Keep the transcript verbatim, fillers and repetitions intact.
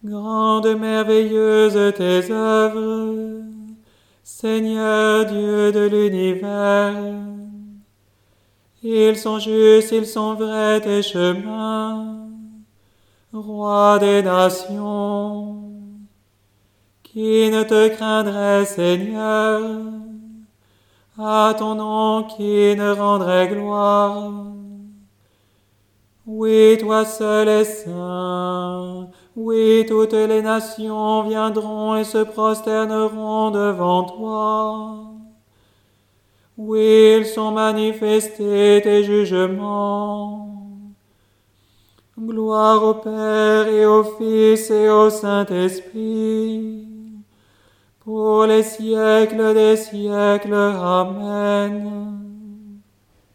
Grandes, merveilleuses tes œuvres, Seigneur Dieu de l'univers. Ils sont justes, ils sont vrais tes chemins, Roi des nations. Qui ne te craindrait, Seigneur, à ton nom qui ne rendrait gloire? Oui, toi seul es saint. Oui, toutes les nations viendront et se prosterneront devant toi. Oui, ils sont manifestés tes jugements. Gloire au Père et au Fils et au Saint-Esprit, pour les siècles des siècles. Amen.